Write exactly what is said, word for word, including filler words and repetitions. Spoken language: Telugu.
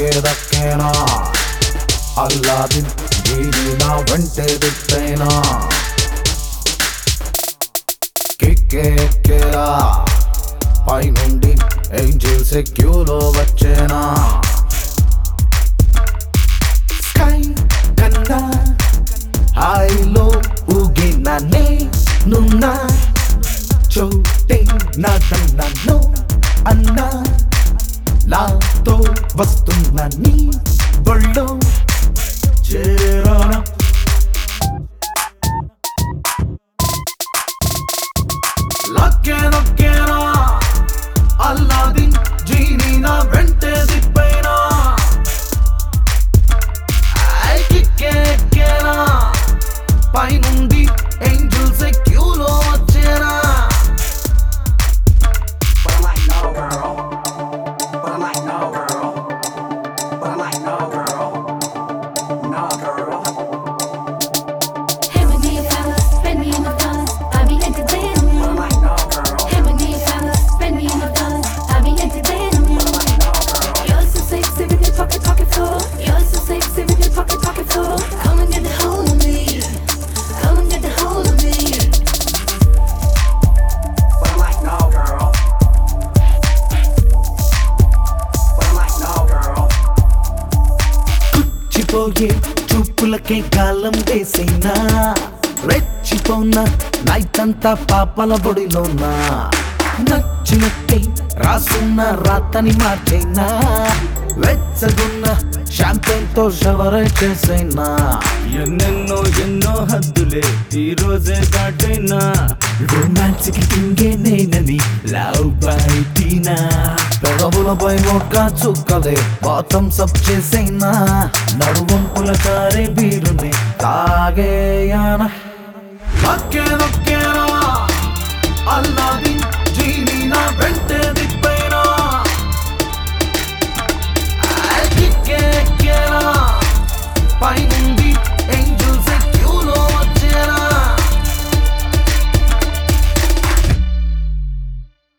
లక్కే దక్కేనా అల్లాదిన్ జీని నా వెంటే దిట్టేనా కిక్కే ఎక్కేరా పైనుండి ఏంజెల్స్ క్యూలో వచ్చేనా స్కై కన్నా హాయిలో ఊగిన నేనున్నా చోటే నాదన్నాను అన్నా నాతో వస్తున్న నీ బళ్ళో చేరానా లక్కే లక్కేనా అల్లాదిన్ జీని నా వెంటే దిప్పేనా కిక్కే ఎక్కేనా పైనుండి ఏంజెల్స్ క్యూలో వచ్చేనా పోయే చూపులకే గాలం వేసేనా రెచ్చిపోనా నైట్ అంతా పాపల బొడిలోనా నచ్చినట్టే రాసున్న రాతని మార్చేనా వెచ్చగున్న షాంపెన్ తో షవర్ చేసేనా ఎన్నెన్నో ఎన్నో హద్దులే ఈ రోజే దాటైనా రొమాన్స్ కి తింగే నేనని లవ్ బైటినా పెదవులపై ఒక్క చుక్కలే బాతం సబ్ చేసేనా నడువంపుల కారే బీరుని తాగేయానా లక్కే